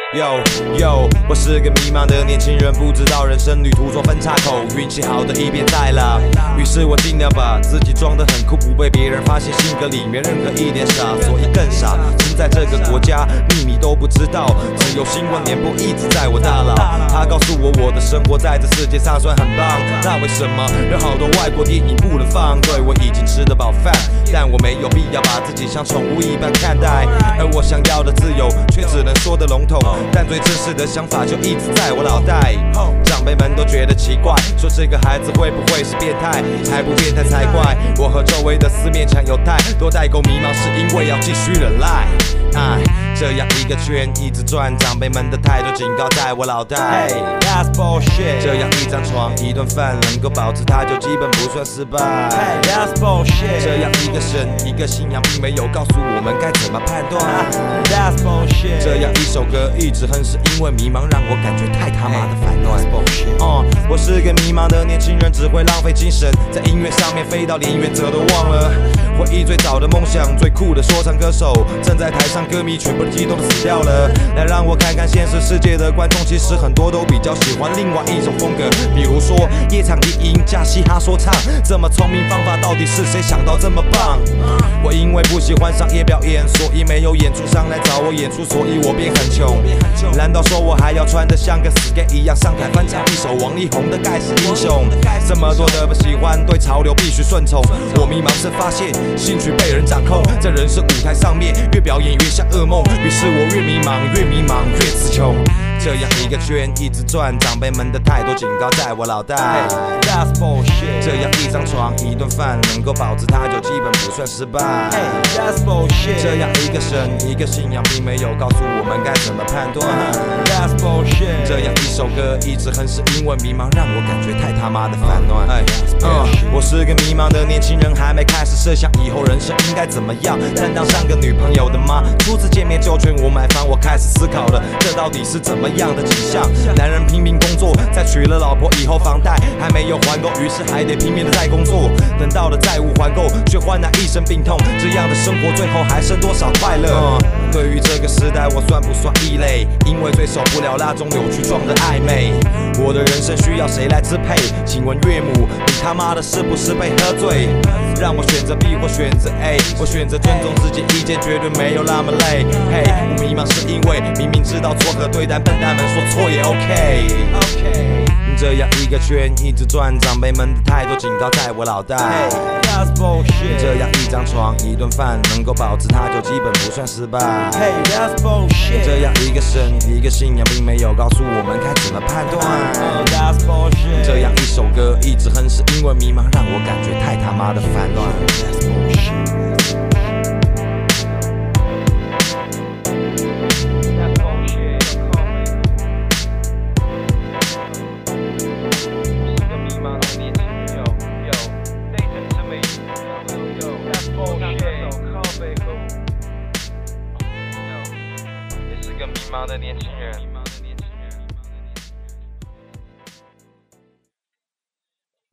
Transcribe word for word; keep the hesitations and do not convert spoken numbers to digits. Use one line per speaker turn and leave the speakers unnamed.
Yo yo， 我是个迷茫的年轻人，不知道人生旅途中分岔口，运气好的一边再啦。于是我尽量把自己装得很酷，不被别人发现性格里面任何一点傻，所以更傻。身在这个国家，秘密都不知道，只有新闻联播一直在我大脑。他告诉我我的生活在这世界上算很棒，那为什么有好多外国电影不能放？对，我已经吃得饱饭，但我没有必要把自己像宠物一般看待，而我想要的自由却只能说得笼统。但最真实的想法就一直在我脑袋，长辈们都觉得奇怪，说这个孩子会不会是变态？还不变态才怪！我和周围的四面墙有太多代沟迷茫，是因为要继续忍耐。哎，这样一个圈一直转，长辈们的态度警告在我脑袋。Hey, that's bullshit。这样一张床一顿饭能够保持它就基本不算失败。Hey, that's bullshit。这样一个神一个信仰并没有告诉我们该怎么判断。That's bullshit。这样一首歌一直哼是因为迷茫让我感觉太他妈的烦乱。哦、uh, ，我是个迷茫的年轻人，只会浪费精神在音乐上面，飞到连原则都忘了。回忆最早的梦想，最酷的说唱歌手，站在台上，歌迷全部都激动的死掉了。来让我看看现实世界的观众，其实很多都比较喜欢另外一种风格，比如说夜场电音加嘻哈说唱，这么聪明方法到底是谁想到这么棒？我因为不喜欢商业表演，所以没有演出商来找我演出，所以我变很穷。难道说我还要穿得像个死 gay 一样上台翻唱一首王力宏的盖世英雄？这么多的不喜欢，对潮流必须顺从。我迷茫时发现兴趣被人掌控，在人生舞台上面越表演越像噩梦，于是我越迷茫越迷茫越词穷。这样一个圈一直转，长辈们的太多警告在我脑袋。Hey, that's bullshit。这样一张床一顿饭能够保持它就基本不算失败。Hey, that's bullshit。这样一个神一个信仰并没有告诉我们该怎么判断。That's bullshit。这样一首歌一直哼是因为迷茫让我感觉太他妈的烦乱。哎，嗯，我是个迷茫的年轻人，还没开始设想以后人生应该怎么样，但当上个女朋友的妈，初次见面就劝我买房，我开始思考了，这到底是怎么样的景象？男人拼命工作，在娶了老婆以后，房贷还没有还够，于是还得拼命的再工作。等到了债务还够，却换来一身病痛。这样的生活最后还剩多少快乐？嗯，对于这个时代，我算不算异类？因为最受不了那种扭曲状的暧昧。我的人生需要谁来支配？请问岳母，你他妈的是不是被喝醉？让我选择 B 或选择 A， 我选择尊重自己意见，绝对没有那么累。嘿，我迷茫是因为明明知道错和对，但笨蛋们说错也 OK。这样一个圈一直转，长辈们的太多警告在我脑袋。Hey, that's bullshit。这样一张床一顿饭能够保持它就基本不算失败。Hey, that's bullshit。这样一个神一个信仰并没有告诉我们该怎么判断。Oh, that's bullshit。这样一首歌一直哼是因为迷茫让我感觉太他妈的烦乱。That's bullshit。迷茫的年轻人。